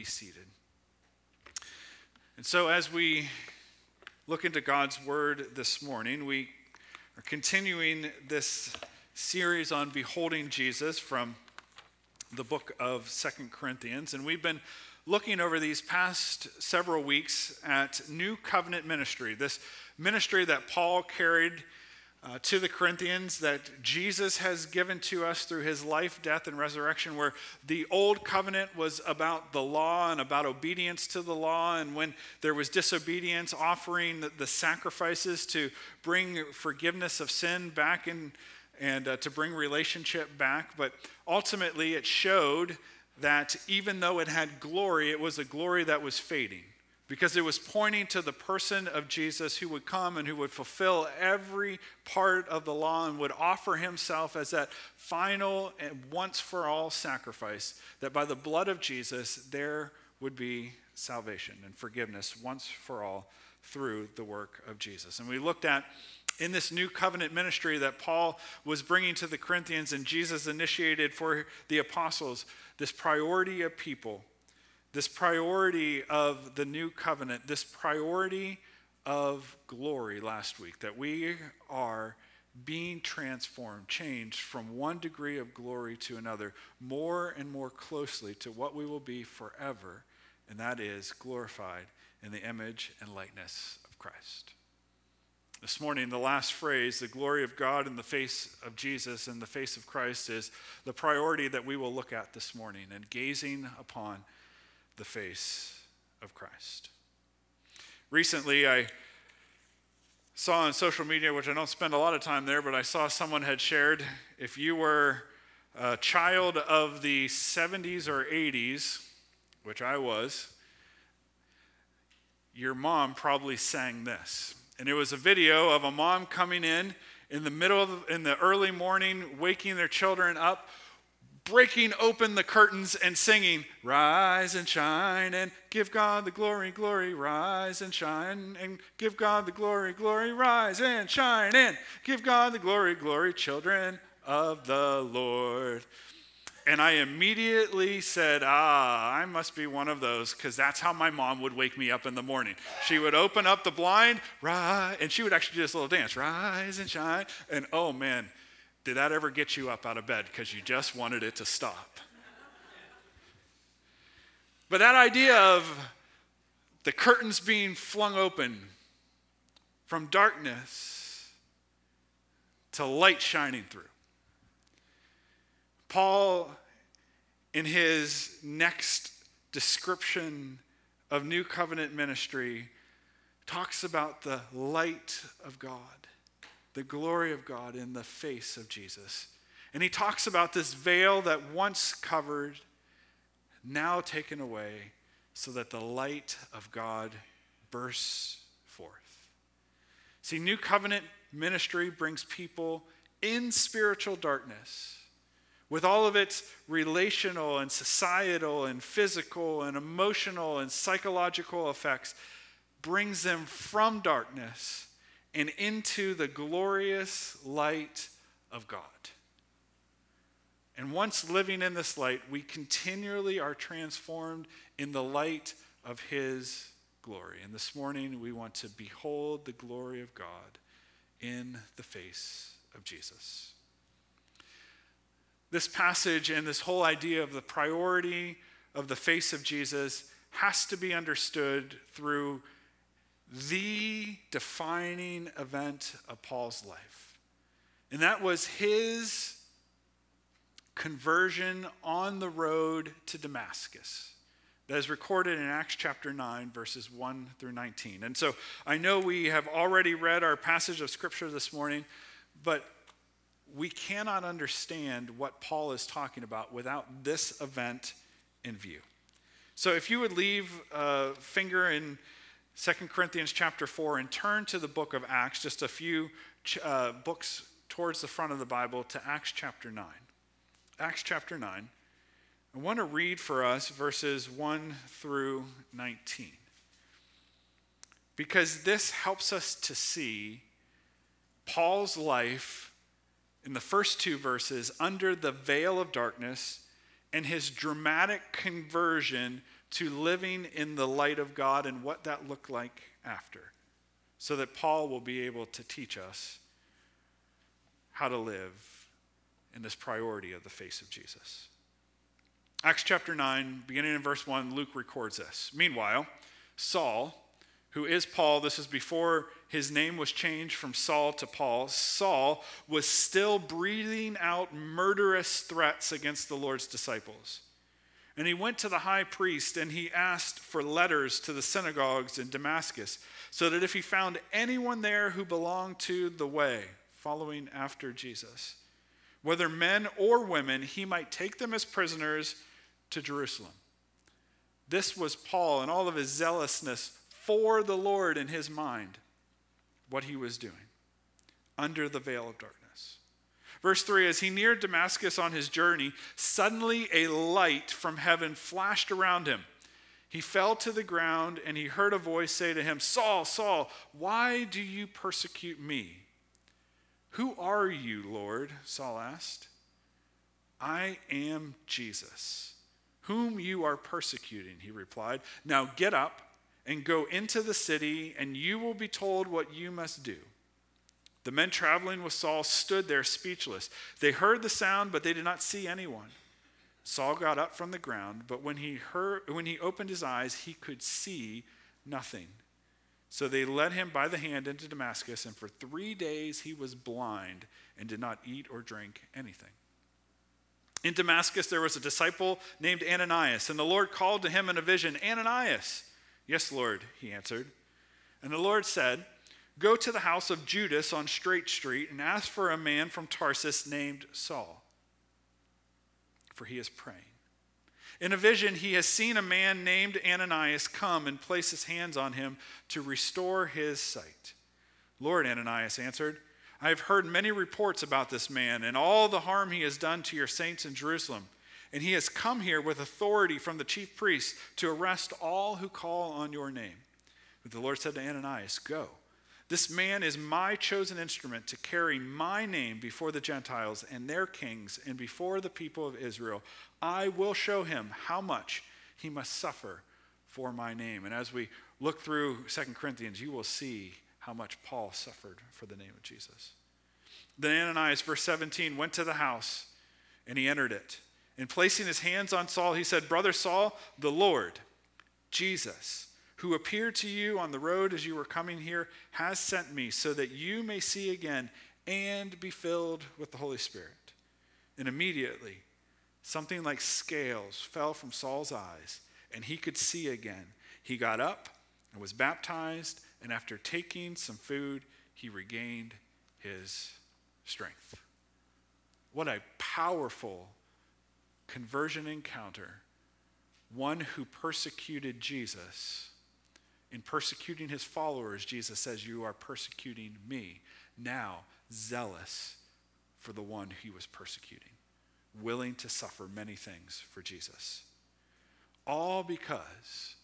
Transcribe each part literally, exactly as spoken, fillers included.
be seated. And so as we look into God's word this morning, we are continuing this series on beholding Jesus from the book of Second Corinthians. And we've been looking over these past several weeks at new covenant ministry, this ministry that Paul carried Uh, to the Corinthians, that Jesus has given to us through his life, death, and resurrection, where the old covenant was about the law and about obedience to the law, and when there was disobedience, offering the, the sacrifices to bring forgiveness of sin back in, and uh, to bring relationship back. But ultimately it showed that even though it had glory, it was a glory that was fading, because it was pointing to the person of Jesus who would come and who would fulfill every part of the law and would offer himself as that final and once-for-all sacrifice, that by the blood of Jesus there would be salvation and forgiveness once for all through the work of Jesus. And we looked at in this new covenant ministry that Paul was bringing to the Corinthians and Jesus initiated for the apostles, this priority of people, this priority of the new covenant, this priority of glory last week, that we are being transformed, changed from one degree of glory to another, more and more closely to what we will be forever, and that is glorified in the image and likeness of Christ. This morning, the last phrase, the glory of God in the face of Jesus, in the face of Christ, is the priority that we will look at this morning, and gazing upon the face of Christ. Recently, I saw on social media, which I don't spend a lot of time there, but I saw someone had shared, if you were a child of the seventies or eighties, which I was, your mom probably sang this. And it was a video of a mom coming in in the middle of, in the early morning, waking their children up, breaking open the curtains and singing, "Rise and shine and give God the glory, glory, rise and shine and give God the glory, glory, rise and shine and give God the glory, glory, children of the Lord." And I immediately said, ah, I must be one of those, because that's how my mom would wake me up in the morning. She would open up the blind, rise, and she would actually do this little dance, rise and shine, and oh man, did that ever get you up out of bed because you just wanted it to stop? But that idea of the curtains being flung open from darkness to light shining through. Paul, in his next description of new covenant ministry, talks about the light of God, the glory of God in the face of Jesus. And he talks about this veil that once covered, now taken away, so that the light of God bursts forth. See, new covenant ministry brings people in spiritual darkness, with all of its relational and societal and physical and emotional and psychological effects, brings them from darkness and into the glorious light of God. And once living in this light, we continually are transformed in the light of his glory. And this morning, we want to behold the glory of God in the face of Jesus. This passage and this whole idea of the priority of the face of Jesus has to be understood through the defining event of Paul's life. And that was his conversion on the road to Damascus. That is recorded in Acts chapter nine, verses one through nineteen. And so I know we have already read our passage of scripture this morning, but we cannot understand what Paul is talking about without this event in view. So if you would leave a finger in Second Corinthians chapter four and turn to the book of Acts, just a few uh, books towards the front of the Bible, to Acts chapter nine. Acts chapter nine. I want to read for us verses one through nineteen, because this helps us to see Paul's life in the first two verses under the veil of darkness, and his dramatic conversion to living in the light of God and what that looked like after, so that Paul will be able to teach us how to live in this priority of the face of Jesus. Acts chapter nine, beginning in verse one, Luke records this. Meanwhile, Saul, who is Paul, this is before his name was changed from Saul to Paul, Saul was still breathing out murderous threats against the Lord's disciples. And he went to the high priest and he asked for letters to the synagogues in Damascus, so that if he found anyone there who belonged to the way, following after Jesus, whether men or women, he might take them as prisoners to Jerusalem. This was Paul and all of his zealousness for the Lord in his mind, what he was doing under the veil of darkness. Verse three, as he neared Damascus on his journey, suddenly a light from heaven flashed around him. He fell to the ground and he heard a voice say to him, Saul, Saul, why do you persecute me? Who are you, Lord? Saul asked. I am Jesus, whom you are persecuting, he replied. Now get up and go into the city, and you will be told what you must do. The men traveling with Saul stood there speechless. They heard the sound, but they did not see anyone. Saul got up from the ground, but when he heard, when he opened his eyes, he could see nothing. So they led him by the hand into Damascus, and for three days he was blind and did not eat or drink anything. In Damascus, there was a disciple named Ananias, and the Lord called to him in a vision, Ananias. Yes, Lord, he answered. And the Lord said, go to the house of Judas on Straight Street and ask for a man from Tarsus named Saul, for he is praying. In a vision, he has seen a man named Ananias come and place his hands on him to restore his sight. Lord, Ananias answered, I have heard many reports about this man and all the harm he has done to your saints in Jerusalem. And he has come here with authority from the chief priests to arrest all who call on your name. But the Lord said to Ananias, go. This man is my chosen instrument to carry my name before the Gentiles and their kings and before the people of Israel. I will show him how much he must suffer for my name. And as we look through Second Corinthians, you will see how much Paul suffered for the name of Jesus. Then Ananias, verse seventeen, went to the house and he entered it. And placing his hands on Saul, he said, Brother Saul, the Lord, Jesus, who appeared to you on the road as you were coming here, has sent me so that you may see again and be filled with the Holy Spirit. And immediately, something like scales fell from Saul's eyes, and he could see again. He got up and was baptized, and after taking some food, he regained his strength. What a powerful conversion encounter. One who persecuted Jesus. In persecuting his followers, Jesus says, you are persecuting me. Now, zealous for the one he was persecuting. Willing to suffer many things for Jesus. All because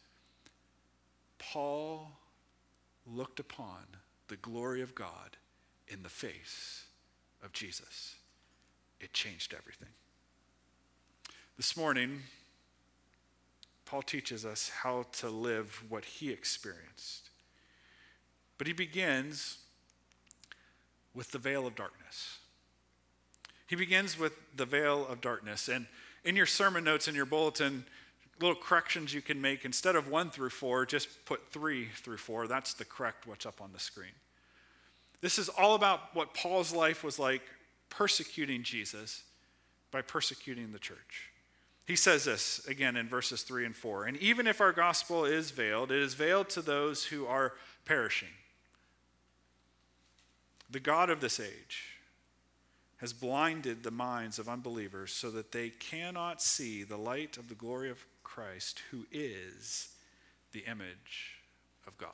Paul looked upon the glory of God in the face of Jesus. It changed everything. This morning, Paul teaches us how to live what he experienced. But he begins with the veil of darkness. He begins with the veil of darkness. And in your sermon notes in your bulletin, little corrections you can make. Instead of one through four, just put three through four. That's the correct what's up on the screen. This is all about what Paul's life was like persecuting Jesus by persecuting the church. He says this again in verses three and four. And even if our gospel is veiled, it is veiled to those who are perishing. The God of this age has blinded the minds of unbelievers so that they cannot see the light of the glory of Christ, who is the image of God.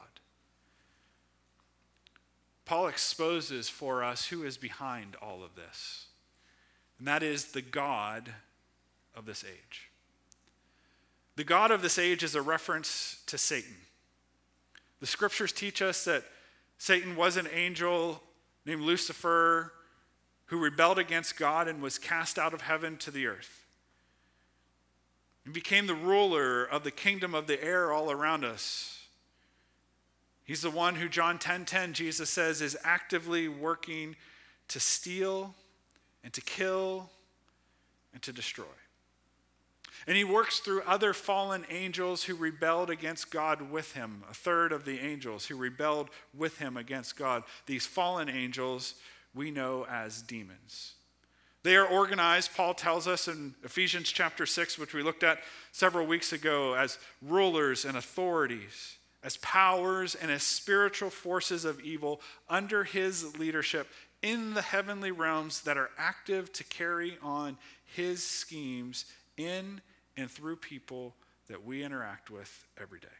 Paul exposes for us who is behind all of this, and that is the God of this age. The God of this age is a reference to Satan. The scriptures teach us that Satan was an angel named Lucifer who rebelled against God and was cast out of heaven to the earth. He became the ruler of the kingdom of the air all around us. He's the one who, John ten ten, Jesus says, is actively working to steal and to kill and to destroy. And he works through other fallen angels who rebelled against God with him. A third of the angels who rebelled with him against God. These fallen angels we know as demons. They are organized, Paul tells us in Ephesians chapter six, which we looked at several weeks ago, as rulers and authorities, as powers and as spiritual forces of evil under his leadership in the heavenly realms that are active to carry on his schemes in and through people that we interact with every day.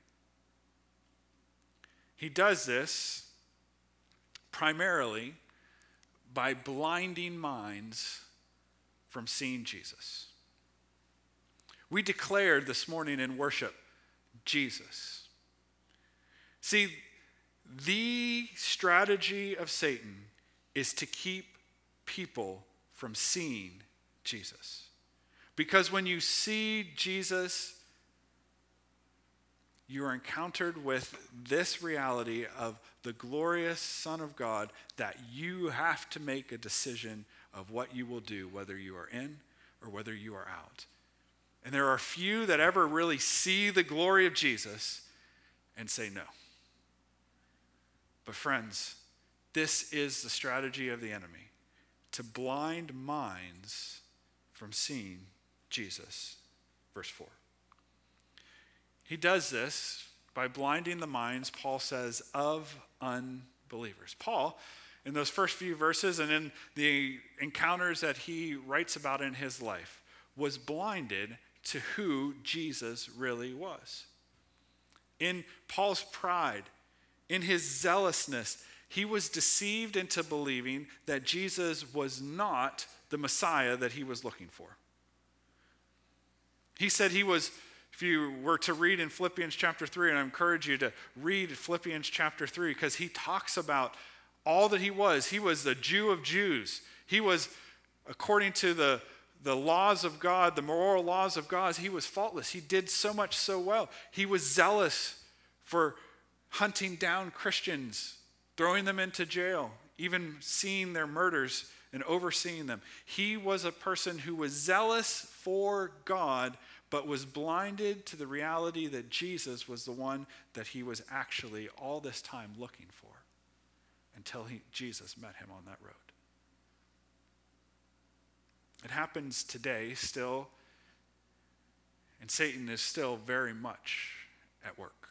He does this primarily by blinding minds from seeing Jesus. We declared this morning in worship, Jesus. See, the strategy of Satan is to keep people from seeing Jesus. Because when you see Jesus, you are encountered with this reality of the glorious Son of God that you have to make a decision of what you will do, whether you are in or whether you are out. And there are few that ever really see the glory of Jesus and say no. But friends, this is the strategy of the enemy, to blind minds from seeing Jesus. Verse four. He does this by blinding the minds, Paul says, of unbelievers. Paul, in those first few verses and in the encounters that he writes about in his life, was blinded to who Jesus really was. In Paul's pride, in his zealousness, he was deceived into believing that Jesus was not the Messiah that he was looking for. He said he was, if you were to read in Philippians chapter three, and I encourage you to read Philippians chapter three, because he talks about all that he was. He was the Jew of Jews. He was, according to the, the laws of God, the moral laws of God, he was faultless. He did so much so well. He was zealous for hunting down Christians, throwing them into jail, even seeing their murders and overseeing them. He was a person who was zealous for God, but was blinded to the reality that Jesus was the one that he was actually all this time looking for, until he, Jesus met him on that road. It happens today still, and Satan is still very much at work.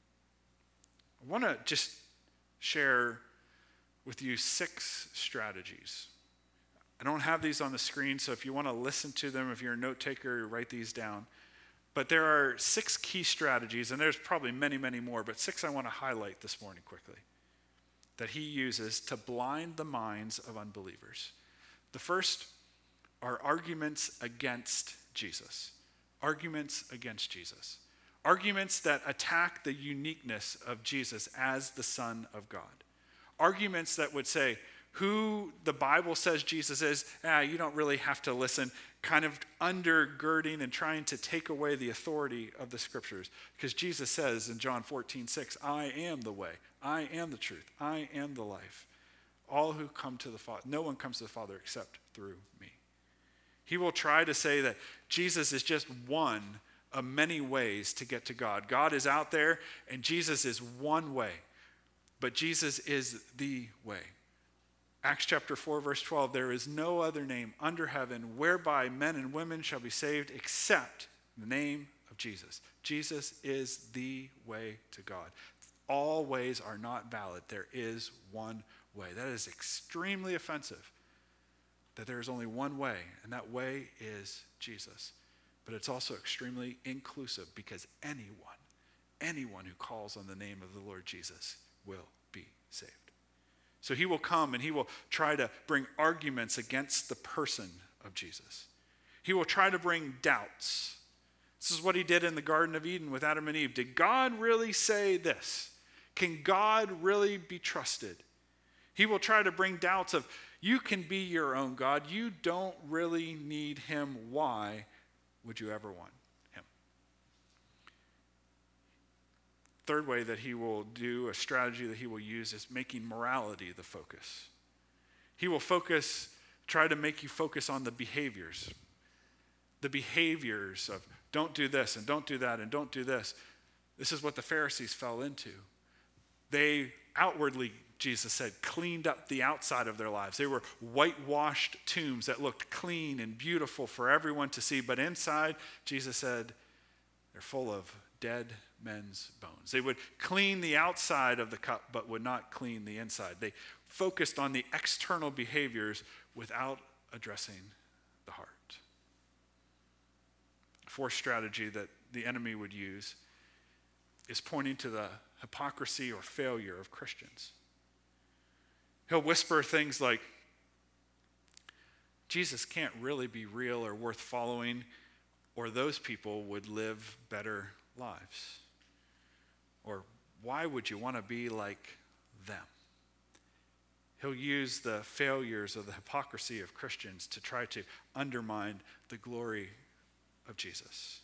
I want to just share with you six strategies. I don't have these on the screen, so if you want to listen to them, if you're a note taker, write these down. But there are six key strategies, and there's probably many, many more, but six I want to highlight this morning quickly, that he uses to blind the minds of unbelievers. The first are arguments against Jesus. Arguments against Jesus. Arguments that attack the uniqueness of Jesus as the Son of God. Arguments that would say, who the Bible says Jesus is, ah, you don't really have to listen, kind of undergirding and trying to take away the authority of the scriptures. Because Jesus says in John fourteen six, I am the way, I am the truth, I am the life. All who come to the Father, no one comes to the Father except through me. He will try to say that Jesus is just one of many ways to get to God. God is out there and Jesus is one way, but Jesus is the way. Acts chapter four, verse twelve, there is no other name under heaven whereby men and women shall be saved except the name of Jesus. Jesus is the way to God. All ways are not valid. There is one way. That is extremely offensive, that there is only one way, and that way is Jesus. But it's also extremely inclusive, because anyone, anyone who calls on the name of the Lord Jesus will be saved. So he will come and he will try to bring arguments against the person of Jesus. He will try to bring doubts. This is what he did in the Garden of Eden with Adam and Eve. Did God really say this? Can God really be trusted? He will try to bring doubts of, you can be your own God. You don't really need him. Why would you ever want him? third way that he will do, a strategy that he will use, is making morality the focus. He will focus, try to make you focus on the behaviors. The behaviors of don't do this and don't do that and don't do this. This is what the Pharisees fell into. They outwardly, Jesus said, cleaned up the outside of their lives. They were whitewashed tombs that looked clean and beautiful for everyone to see. But inside, Jesus said, they're full of dead men's bones. They would clean the outside of the cup, but would not clean the inside. They focused on the external behaviors without addressing the heart. Fourth strategy that the enemy would use is pointing to the hypocrisy or failure of Christians. He'll whisper things like, Jesus can't really be real or worth following, or those people would live better lives. Or why would you want to be like them? He'll use the failures of the hypocrisy of Christians to try to undermine the glory of Jesus.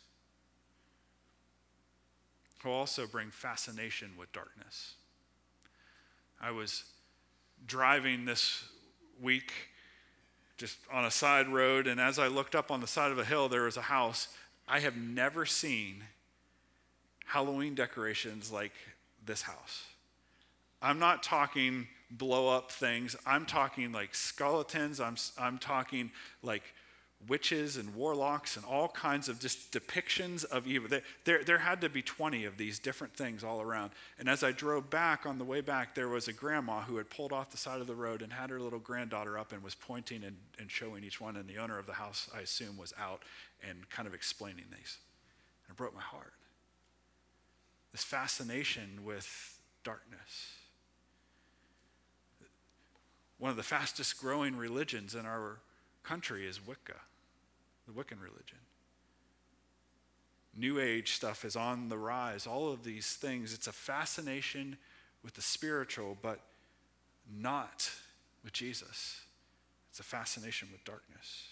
He'll also bring fascination with darkness. I was driving this week just on a side road, and as I looked up on the side of a hill, there was a house. I have never seen Halloween decorations like this house. I'm not talking blow up things. I'm talking like skeletons. I'm, I'm talking like witches and warlocks and all kinds of just depictions of evil. There, there, there had to be twenty of these different things all around. And as I drove back, on the way back, there was a grandma who had pulled off the side of the road and had her little granddaughter up and was pointing and, and showing each one. And the owner of the house, I assume, was out and kind of explaining these. And it broke my heart. This fascination with darkness. One of the fastest growing religions in our country is Wicca, the Wiccan religion. New Age stuff is on the rise. All of these things, it's a fascination with the spiritual, but not with Jesus. It's a fascination with darkness.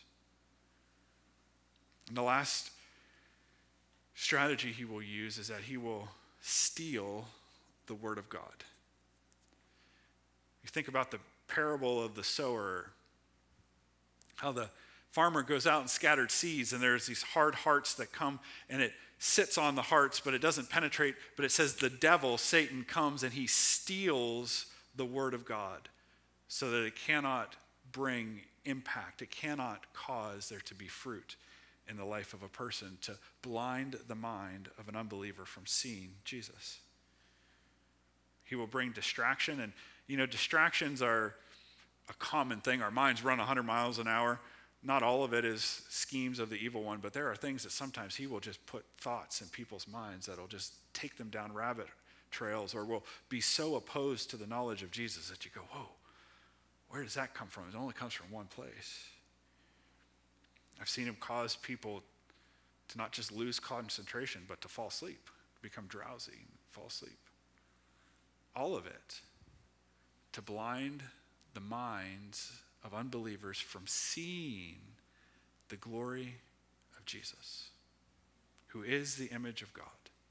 And the last strategy he will use is that he will steal the word of God. You think about the parable of the sower, how the farmer goes out and scattered seeds, and there's these hard hearts that come, and it sits on the hearts, but it doesn't penetrate. But it says the devil, Satan, comes and he steals the word of God so that it cannot bring impact. It cannot cause there to be fruit in the life of a person, to blind the mind of an unbeliever from seeing Jesus. He will bring distraction, and you know, distractions are a common thing. Our minds run one hundred miles an hour. Not all of it is schemes of the evil one, but there are things that sometimes he will just put thoughts in people's minds that will just take them down rabbit trails, or will be so opposed to the knowledge of Jesus that you go, whoa, where does that come from? It only comes from one place. I've seen him cause people to not just lose concentration, but to fall asleep, become drowsy, and fall asleep. All of it to blind the minds of unbelievers from seeing the glory of Jesus, who is the image of God.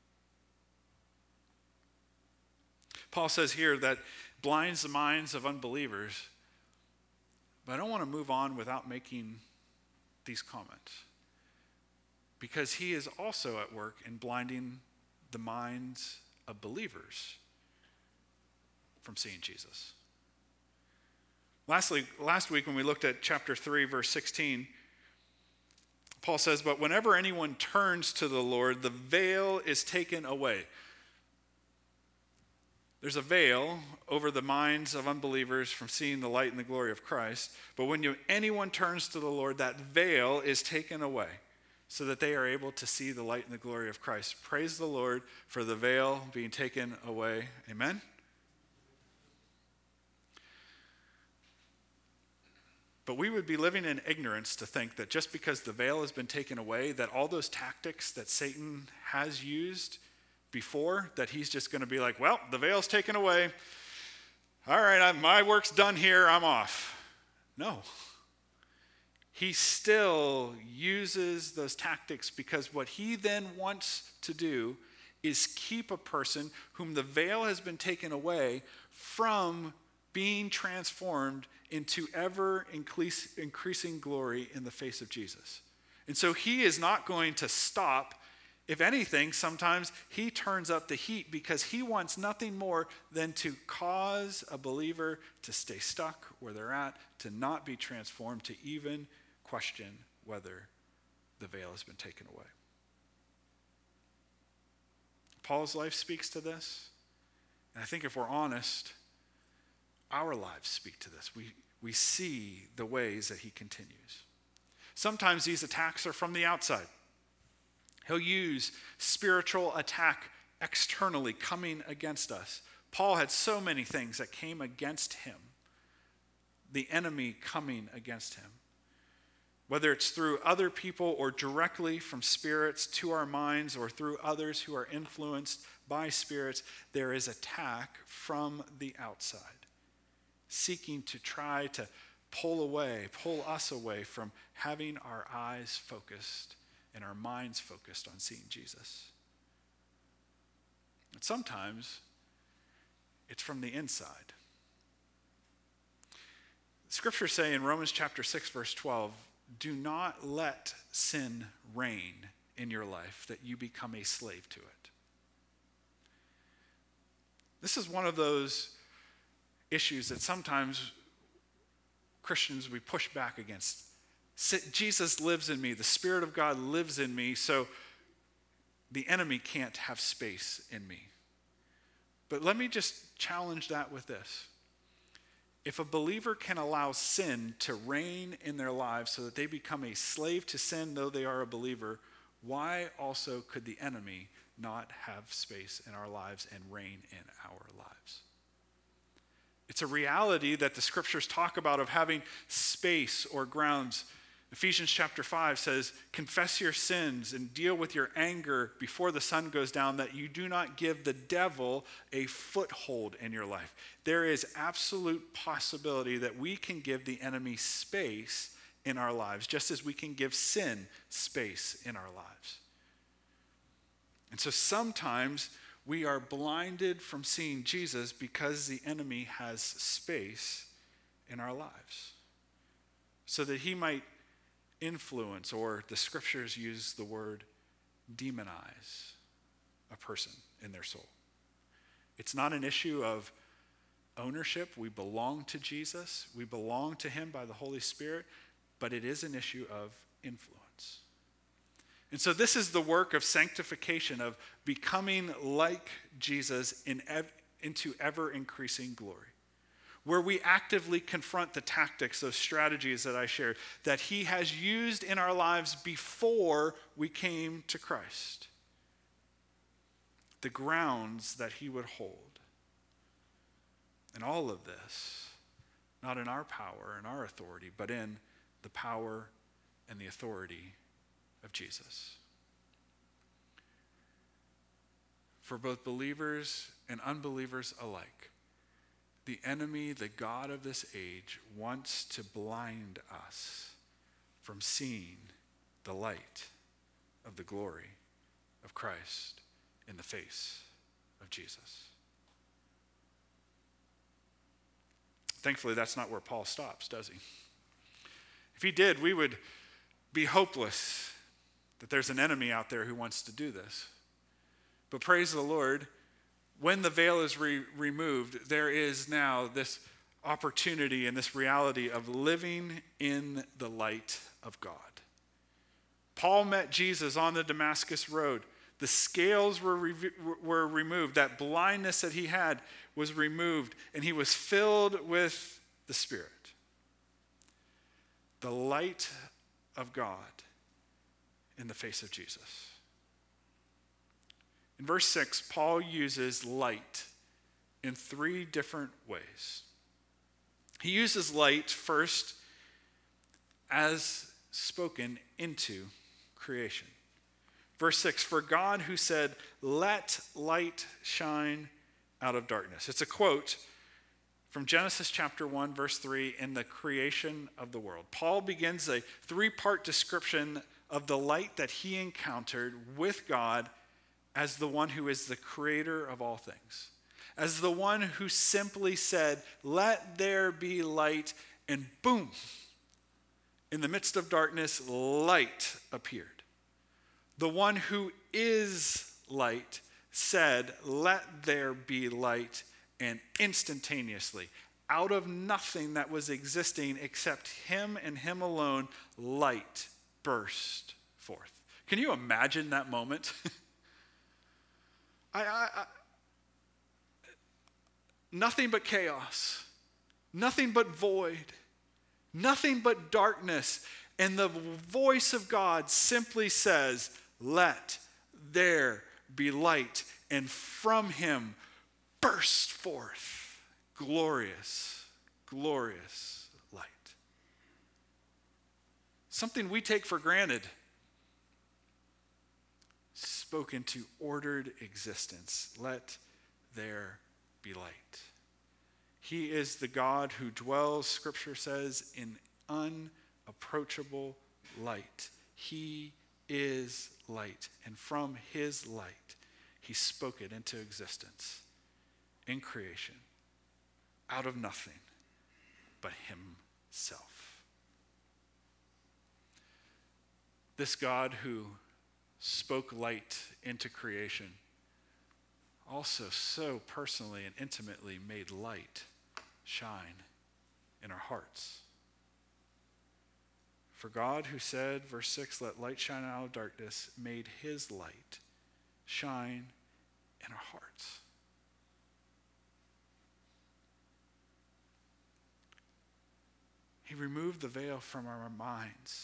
Paul says here that blinds the minds of unbelievers, but I don't want to move on without making these comments, because he is also at work in blinding the minds of believers from seeing Jesus. Lastly, last week when we looked at chapter three, verse sixteen, Paul says, but whenever anyone turns to the Lord, the veil is taken away. There's a veil over the minds of unbelievers from seeing the light and the glory of Christ. But when you, anyone turns to the Lord, that veil is taken away so that they are able to see the light and the glory of Christ. Praise the Lord for the veil being taken away. Amen? But we would be living in ignorance to think that just because the veil has been taken away, that all those tactics that Satan has used before, that he's just going to be like, well, the veil's taken away. All right, I, my work's done here. I'm off. No. He still uses those tactics, because what he then wants to do is keep a person whom the veil has been taken away from being transformed into ever increase, increasing glory in the face of Jesus. And so he is not going to stop. If anything, sometimes he turns up the heat because he wants nothing more than to cause a believer to stay stuck where they're at, to not be transformed, to even question whether the veil has been taken away. Paul's life speaks to this. And I think if we're honest, our lives speak to this. We, we see the ways that he continues. Sometimes these attacks are from the outside. He'll use spiritual attack externally coming against us. Paul had so many things that came against him. The enemy coming against him. Whether it's through other people or directly from spirits to our minds or through others who are influenced by spirits, there is attack from the outside, seeking to try to pull away, pull us away from having our eyes focused and our minds focused on seeing Jesus. And sometimes it's from the inside. Scriptures say in Romans chapter six, verse twelve, do not let sin reign in your life that you become a slave to it. This is one of those issues that sometimes Christians, we push back against. Jesus lives in me. The Spirit of God lives in me, so the enemy can't have space in me. But let me just challenge that with this. If a believer can allow sin to reign in their lives so that they become a slave to sin, though they are a believer, why also could the enemy not have space in our lives and reign in our lives? It's a reality that the scriptures talk about of having space or grounds. Ephesians chapter five says, confess your sins and deal with your anger before the sun goes down, that you do not give the devil a foothold in your life. There is absolute possibility that we can give the enemy space in our lives, just as we can give sin space in our lives. And so sometimes we are blinded from seeing Jesus because the enemy has space in our lives, so that he might influence, or the scriptures use the word demonize, a person in their soul. It's not an issue of ownership. We belong to Jesus. We belong to him by the Holy Spirit, but it is an issue of influence. And so this is the work of sanctification, of becoming like Jesus in ev- into ever-increasing glory, where we actively confront the tactics, those strategies that I shared, that he has used in our lives before we came to Christ. The grounds that he would hold. And all of this, not in our power and our authority, but in the power and the authority of Jesus. For both believers and unbelievers alike, the enemy, the god of this age, wants to blind us from seeing the light of the glory of Christ in the face of Jesus. Thankfully, that's not where Paul stops, does he? If he did, we would be hopeless that there's an enemy out there who wants to do this. But praise the Lord, when the veil is re- removed, there is now this opportunity and this reality of living in the light of God. Paul met Jesus on the Damascus road. The scales were, re- were removed. That blindness that he had was removed, and he was filled with the Spirit. The light of God in the face of Jesus. In verse six, Paul uses light in three different ways. He uses light first as spoken into creation. Verse six, for God who said, let light shine out of darkness. It's a quote from Genesis chapter one, verse three, in the creation of the world. Paul begins a three-part description of the light that he encountered with God as the one who is the creator of all things, as the one who simply said, "Let there be light," and boom, in the midst of darkness, light appeared. The one who is light said, "Let there be light," and instantaneously, out of nothing that was existing except him and him alone, light burst forth. Can you imagine that moment? I, I, I, nothing but chaos, nothing but void, nothing but darkness. And the voice of God simply says, "Let there be light." And from him burst forth glorious, glorious light. Something we take for granted spoke into ordered existence. Let there be light. He is the God who dwells, Scripture says, in unapproachable light. He is light, and from his light, he spoke it into existence in creation, out of nothing but himself. This God who spoke light into creation also so personally and intimately made light shine in our hearts. For God, who said, verse six, "Let light shine out of darkness," made his light shine in our hearts. He removed the veil from our minds.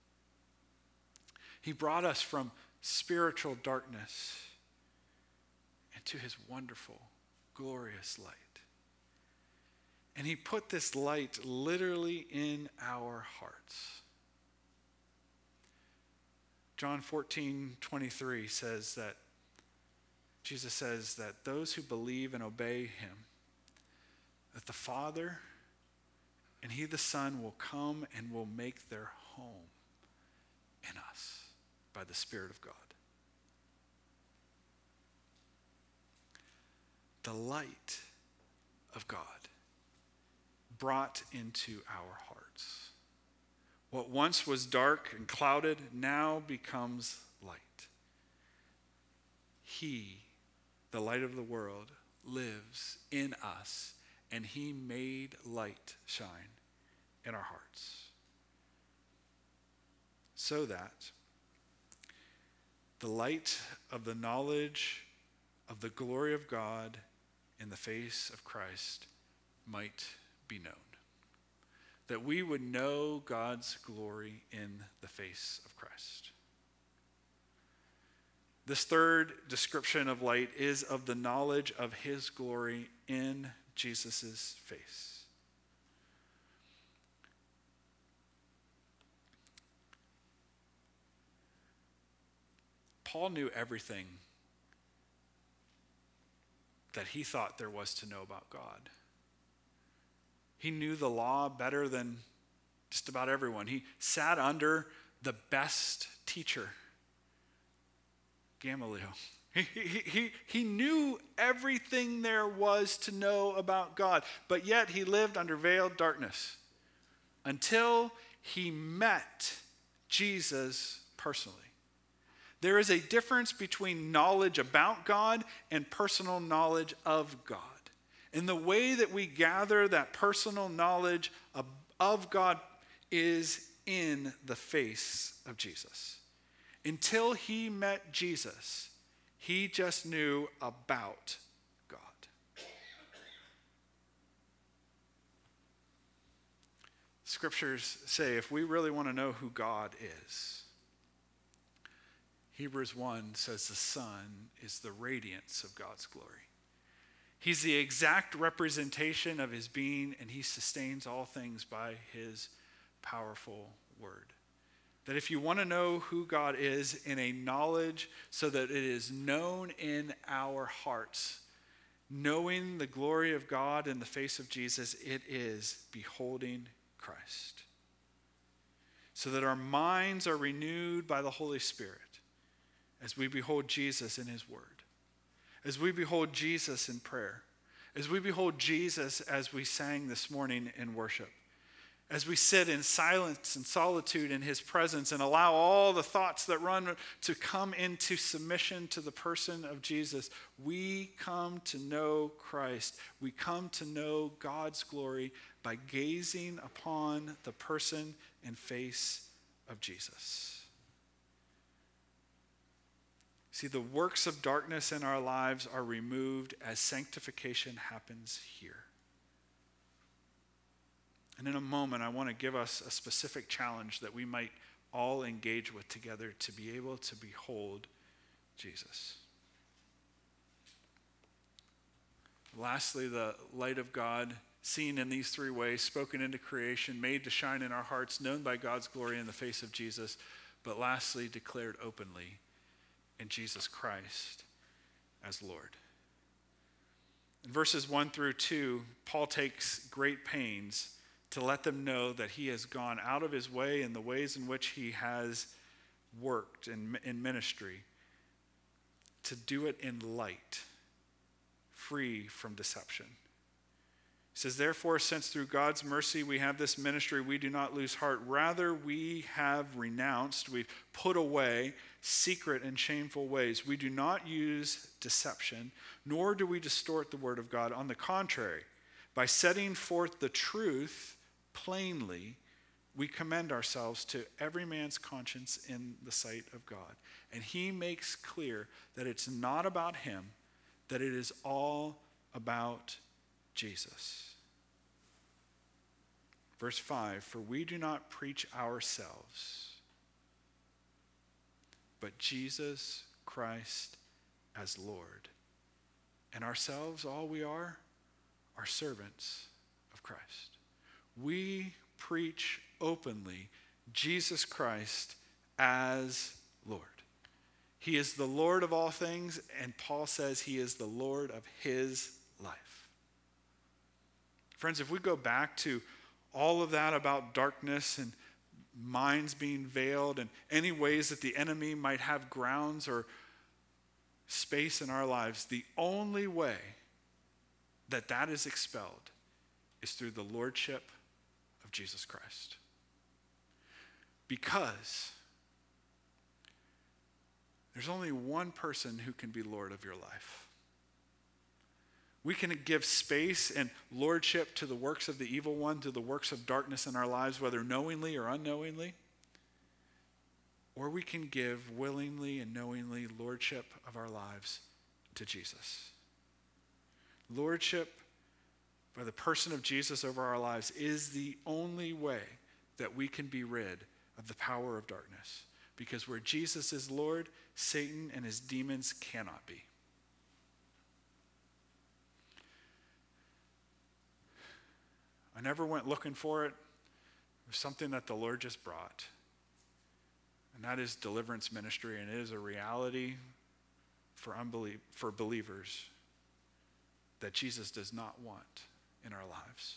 He brought us from spiritual darkness into his wonderful, glorious light. And he put this light literally in our hearts. John fourteen twenty-three says that, Jesus says that those who believe and obey him, that the Father and he the Son will come and will make their home in us by the Spirit of God. The light of God brought into our hearts. What once was dark and clouded now becomes light. He, the light of the world, lives in us, and he made light shine in our hearts, so that the light of the knowledge of the glory of God in the face of Christ might be known. That we would know God's glory in the face of Christ. This third description of light is of the knowledge of his glory in Jesus' face. Paul knew everything that he thought there was to know about God. He knew the law better than just about everyone. He sat under the best teacher, Gamaliel. He, he, he, he knew everything there was to know about God, but yet he lived under veiled darkness until he met Jesus personally. There is a difference between knowledge about God and personal knowledge of God. And the way that we gather that personal knowledge of, of God is in the face of Jesus. Until he met Jesus, he just knew about God. Scriptures say if we really want to know who God is, Hebrews one says the Son is the radiance of God's glory. He's the exact representation of his being, and he sustains all things by his powerful word. That if you want to know who God is in a knowledge so that it is known in our hearts, knowing the glory of God in the face of Jesus, it is beholding Christ. So that our minds are renewed by the Holy Spirit. as we behold Jesus in his word, as we behold Jesus in prayer, as we behold Jesus as we sang this morning in worship, as we sit in silence and solitude in his presence and allow all the thoughts that run to come into submission to the person of Jesus, we come to know Christ. We come to know God's glory by gazing upon the person and face of Jesus. See, the works of darkness in our lives are removed as sanctification happens here. And in a moment, I want to give us a specific challenge that we might all engage with together to be able to behold Jesus. Lastly, the light of God, seen in these three ways, spoken into creation, made to shine in our hearts, known by God's glory in the face of Jesus, but lastly, declared openly in Jesus Christ as Lord. In verses one through two, Paul takes great pains to let them know that he has gone out of his way in the ways in which he has worked in, in ministry to do it in light, free from deception. He says, therefore, since through God's mercy we have this ministry, we do not lose heart. Rather, we have renounced, we've put away secret and shameful ways. We do not use deception, nor do we distort the word of God. On the contrary, by setting forth the truth plainly, we commend ourselves to every man's conscience in the sight of God. And he makes clear that it's not about him, that it is all about Jesus. Verse five, for we do not preach ourselves, but Jesus Christ as Lord. And ourselves, all we are, are servants of Christ. We preach openly Jesus Christ as Lord. He is the Lord of all things, and Paul says he is the Lord of his life. Friends, if we go back to all of that about darkness and minds being veiled and any ways that the enemy might have grounds or space in our lives, the only way that that is expelled is through the lordship of Jesus Christ. Because there's only one person who can be Lord of your life. We can give space and lordship to the works of the evil one, to the works of darkness in our lives, whether knowingly or unknowingly. Or we can give willingly and knowingly lordship of our lives to Jesus. Lordship by the person of Jesus over our lives is the only way that we can be rid of the power of darkness. Because where Jesus is Lord, Satan and his demons cannot be. I never went looking for it. It was something that the Lord just brought. And that is deliverance ministry, and it is a reality for unbelie- for believers that Jesus does not want in our lives.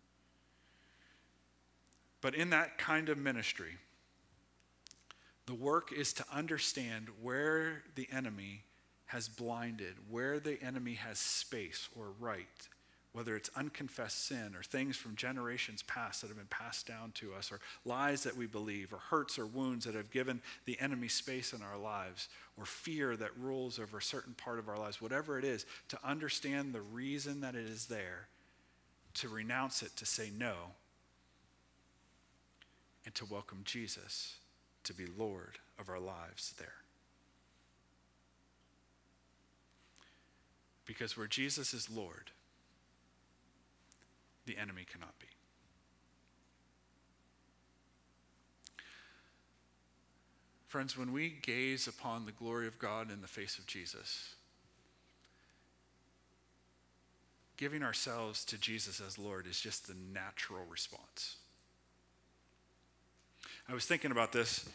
But in that kind of ministry, the work is to understand where the enemy has blinded, where the enemy has space or right, whether it's unconfessed sin or things from generations past that have been passed down to us, or lies that we believe, or hurts or wounds that have given the enemy space in our lives, or fear that rules over a certain part of our lives, whatever it is, to understand the reason that it is there, to renounce it, to say no, and to welcome Jesus to be Lord of our lives there. Because where Jesus is Lord, the enemy cannot be. Friends, when we gaze upon the glory of God in the face of Jesus, giving ourselves to Jesus as Lord is just the natural response. I was thinking about this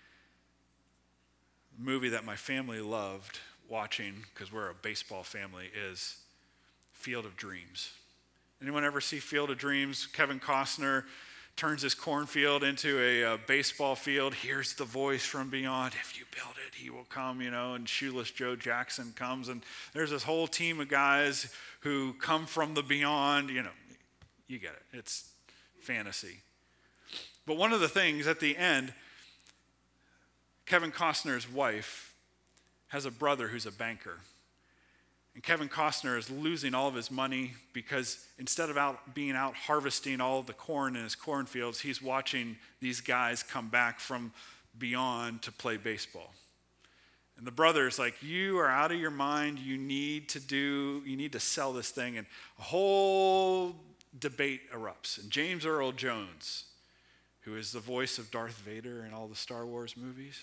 movie that my family loved watching, because we're a baseball family, is Field of Dreams. Anyone ever see Field of Dreams? Kevin Costner turns his cornfield into a, a baseball field. Here's the voice from beyond. If you build it, he will come, you know, and Shoeless Joe Jackson comes. And there's this whole team of guys who come from the beyond. You know, you get it. It's fantasy. But one of the things at the end, Kevin Costner's wife has a brother who's a banker. And Kevin Costner is losing all of his money because instead of out being out harvesting all of the corn in his cornfields, he's watching these guys come back from beyond to play baseball. And the brother's like, you are out of your mind. You need to do, you need to sell this thing. And a whole debate erupts. And James Earl Jones, who is the voice of Darth Vader in all the Star Wars movies,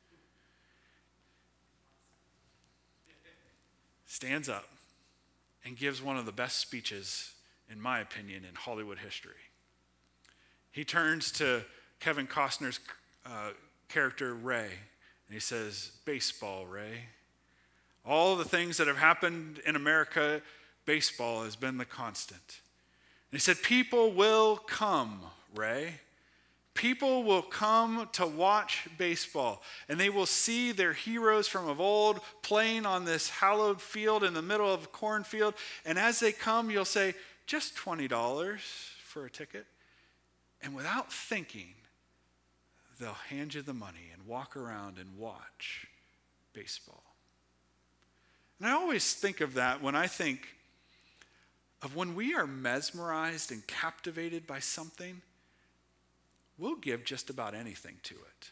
stands up and gives one of the best speeches, in my opinion, in Hollywood history. He turns to Kevin Costner's uh, character, Ray, and he says, baseball, Ray. All the things that have happened in America, baseball has been the constant. And he said, people will come, Ray. People will come to watch baseball, and they will see their heroes from of old playing on this hallowed field in the middle of a cornfield. And as they come, you'll say, just twenty dollars for a ticket. And without thinking, they'll hand you the money and walk around and watch baseball. And I always think of that when I think of when we are mesmerized and captivated by something, we'll give just about anything to it.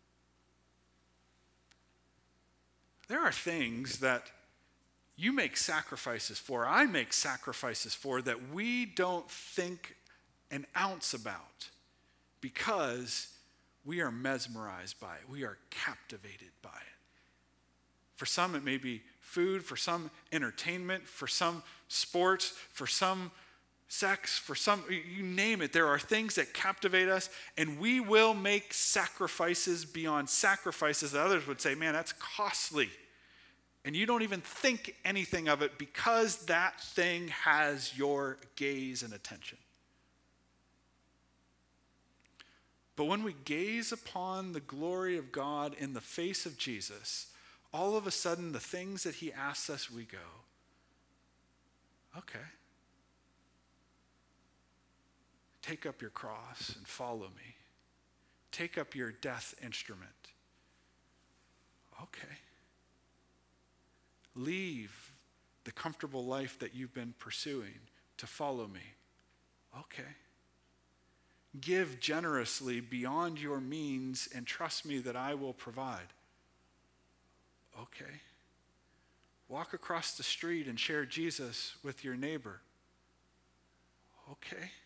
There are things that you make sacrifices for, I make sacrifices for, that we don't think an ounce about because we are mesmerized by it. We are captivated by it. For some, it may be food. For some, entertainment. For some, sports. For some, sex. For some, you name it. There are things that captivate us, and we will make sacrifices beyond sacrifices that others would say, man, that's costly. And you don't even think anything of it because that thing has your gaze and attention. But when we gaze upon the glory of God in the face of Jesus, all of a sudden the things that he asks us, we go, okay. Take up your cross and follow me. Take up your death instrument. Okay. Leave the comfortable life that you've been pursuing to follow me. Okay. Give generously beyond your means and trust me that I will provide. Okay. Walk across the street and share Jesus with your neighbor. Okay.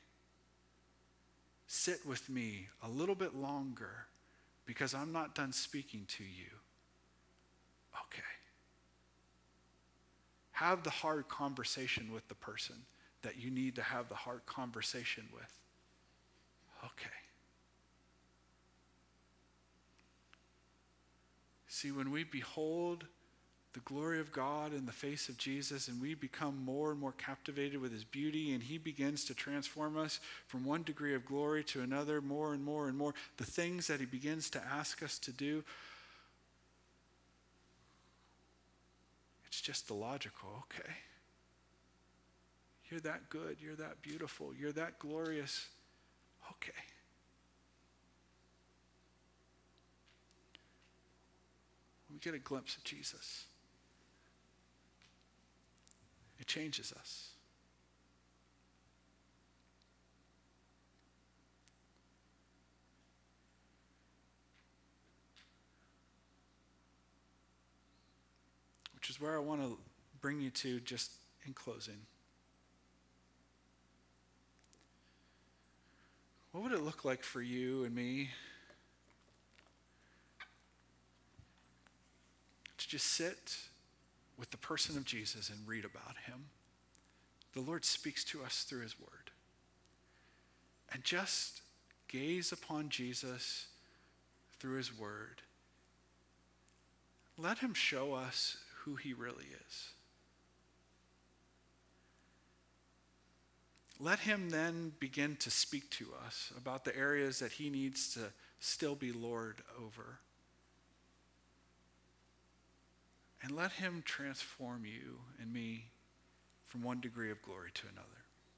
Sit with me a little bit longer because I'm not done speaking to you. Okay. Have the hard conversation with the person that you need to have the hard conversation with. Okay. See, when we behold the glory of God in the face of Jesus and we become more and more captivated with his beauty and he begins to transform us from one degree of glory to another, more and more and more, the things that he begins to ask us to do, it's just the logical, okay. You're that good, you're that beautiful, you're that glorious. Okay. We get a glimpse of Jesus. It changes us. Which is where I want to bring you to just in closing. What would it look like for you and me to just sit with the person of Jesus and read about him? The Lord speaks to us through his word. And just gaze upon Jesus through his word. Let him show us who he really is. let him then begin to speak to us about the areas that he needs to still be Lord over. And let him transform you and me from one degree of glory to another.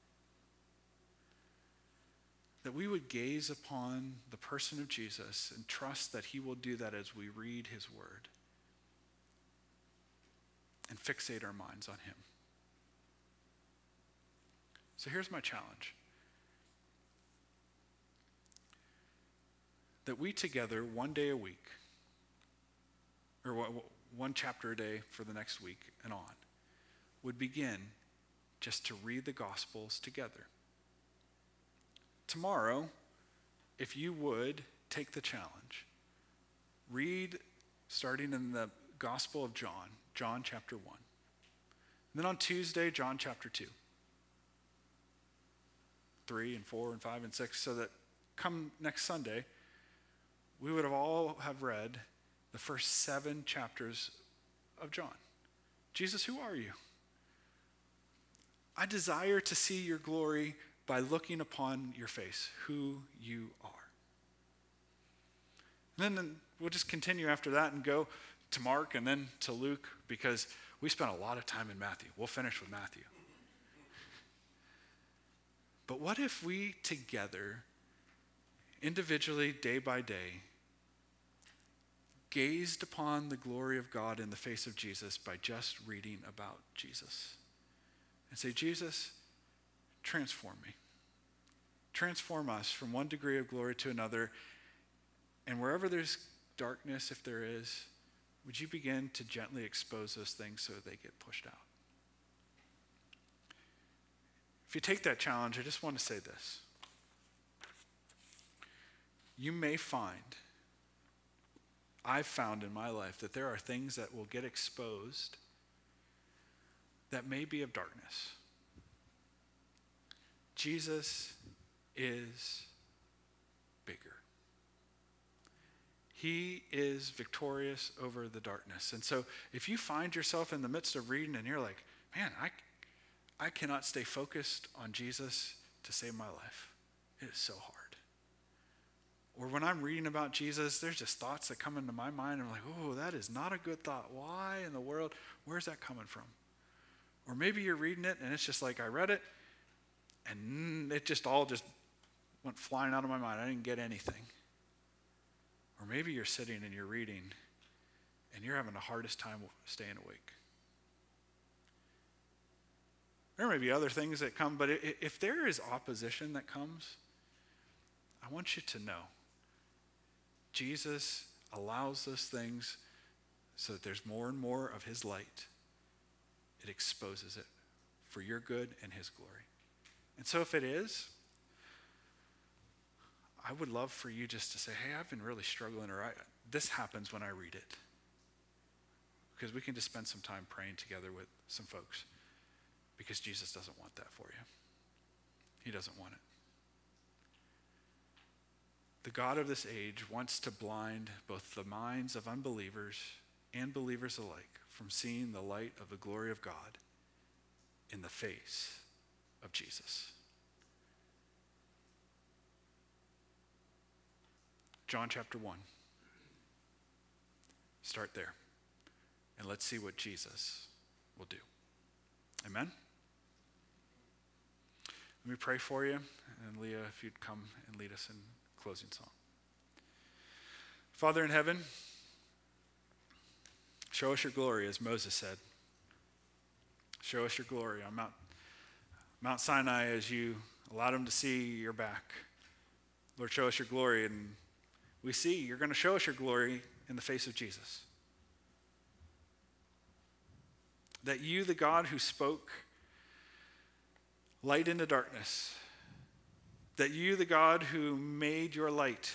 That we would gaze upon the person of Jesus and trust that he will do that as we read his word and fixate our minds on him. So here's my challenge. That we together, one day a week, or one chapter a day for the next week and on, would begin just to read the Gospels together. Tomorrow, if you would take the challenge, read starting in the Gospel of John, John chapter one. And then on Tuesday, John chapter two. Three and four and five and six, so that come next Sunday, we would have all have read the first seven chapters of John. Jesus, who are you? I desire to see your glory by looking upon your face, who you are. And then we'll just continue after that and go to Mark and then to Luke, because we spent a lot of time in Matthew. We'll finish with Matthew. But what if we together, individually, day by day, gazed upon the glory of God in the face of Jesus by just reading about Jesus? And say, Jesus, transform me. Transform us from one degree of glory to another. And wherever there's darkness, if there is, would you begin to gently expose those things so they get pushed out? If you take that challenge, I just want to say this. You may find, I've found in my life, that there are things that will get exposed that may be of darkness. Jesus is bigger. He is victorious over the darkness. And so if you find yourself in the midst of reading and you're like, man, I, I cannot stay focused on Jesus to save my life. It is so hard. Or when I'm reading about Jesus, there's just thoughts that come into my mind. And I'm like, oh, that is not a good thought. Why in the world? Where's that coming from? Or maybe you're reading it and it's just like, I read it and it just all just went flying out of my mind. I didn't get anything. Or maybe you're sitting and you're reading and you're having the hardest time staying awake. There may be other things that come, but if there is opposition that comes, I want you to know Jesus allows those things so that there's more and more of his light. It exposes it for your good and his glory. And so if it is, I would love for you just to say, hey, I've been really struggling, or I, this happens when I read it. Because we can just spend some time praying together with some folks. Because Jesus doesn't want that for you. He doesn't want it. The God of this age wants to blind both the minds of unbelievers and believers alike from seeing the light of the glory of God in the face of Jesus. John chapter one. Start there. And let's see what Jesus will do. Amen? Let me pray for you. And Leah, if you'd come and lead us in closing song. Father in heaven, show us your glory, as Moses said. Show us your glory on Mount, Mount Sinai as you allowed him to see your back. Lord, show us your glory, and we see you're going to show us your glory in the face of Jesus. That you, the God who spoke light into darkness, that you, the God who made your light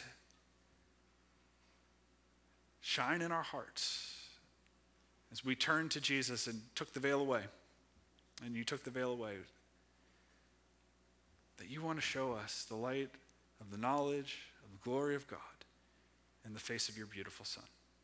shine in our hearts as we turned to Jesus and took the veil away, and you took the veil away, that you want to show us the light of the knowledge of the glory of God in the face of your beautiful Son.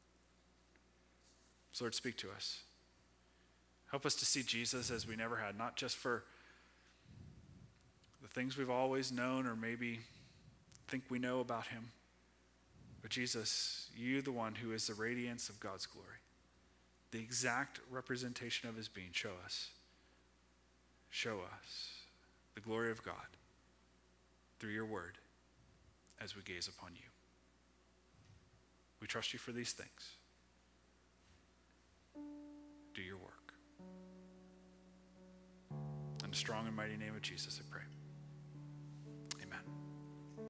So Lord, speak to us. Help us to see Jesus as we never had, not just for things we've always known or maybe think we know about him. But Jesus, you the one who is the radiance of God's glory, the exact representation of his being, show us. Show us the glory of God through your word as we gaze upon you. We trust you for these things. Do your work. In the strong and mighty name of Jesus, I pray.